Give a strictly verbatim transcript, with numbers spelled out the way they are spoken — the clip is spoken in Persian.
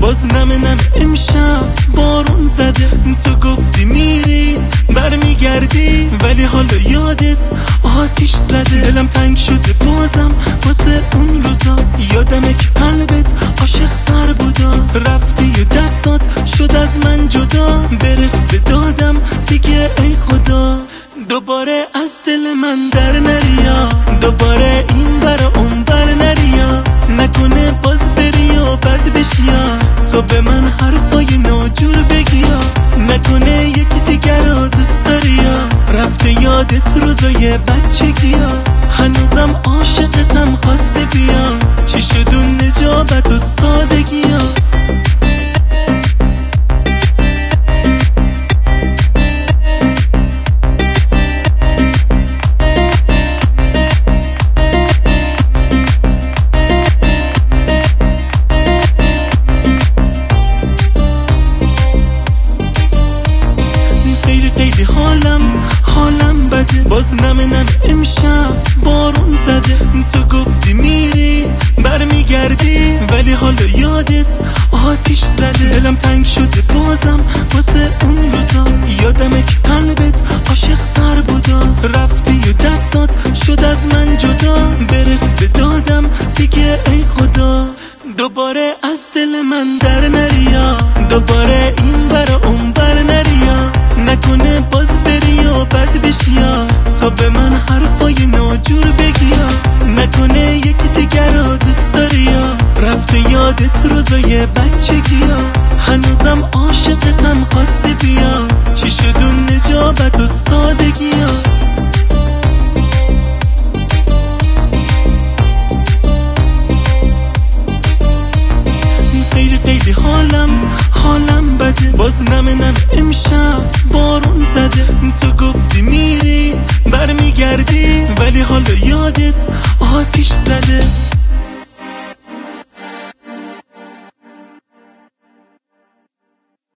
باز نمه نم امشب بارون زده. تو گفتی میری برمیگردی ولی حالا یادت آتیش زده. دلم تنگ شده بازم واسه اون روزا، یادمه که قلبت عاشق تر بودا. رفتی و دستات شد از من جدا، برس به دادم دیگه ای خدا. دوباره از دل من در نریا، دوباره این برا اون بر نریا. نکنه باز بری و بد بشیا، تو به من حرفای ناجور بگیا. نکنه یکی دیگر رو دوست داریا، رفته یادت روزای بچگیا. هنوزم عاشقتم خواسته بیا، چی شد اون نجابت و سادگیا. خیلی حالم حالم بده، باز نمه نم امشب بارون زده. تو گفتی میری برمیگردی ولی حالا یادت آتیش زده. دلم تنگ شده بازم واسه اون روزا، یادمه که قلبت عاشق تر بودا. رفتی و دستات شد از من جدا، برس به دادم دیگه ای خدا. دوباره از دل من در نریا، دوباره این برا اون بر نریا. نکنه باز بری و بد بشیا، تا به من حرفای ناجور بگیا. نکنه یکی دیگر رو دوست داریا، رفته یادت روزای بچگیا. هنوزم عاشقتم خواسته بیا، چی شد اون نجابت و سادگیا. خیلی خیلی حالم حالم بده، باز نمه نم امشب بارون زده. تو گفتی میری برمیگردی ولی حالا یادت آتیش زده.